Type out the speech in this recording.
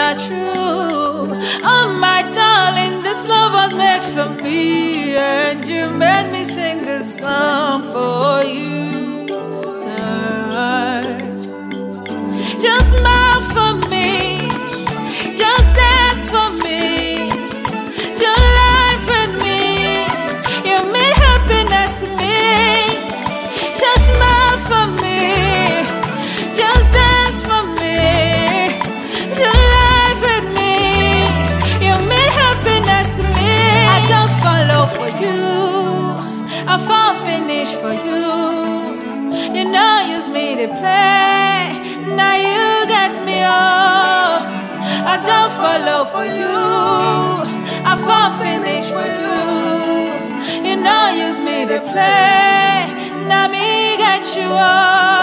not true. Oh my darling, this love was made for me, and you made me sing this song for you. Just smile for me, just dance for me, do life with me. You mean happiness to me. Just smile for me, just dance for me, do life with me. You mean happiness to me. I don't follow for you, I fall finish for you. You know use me to play, now you get me all. I don't follow for you, I fall finish for you. You know use me to play, now me get you all.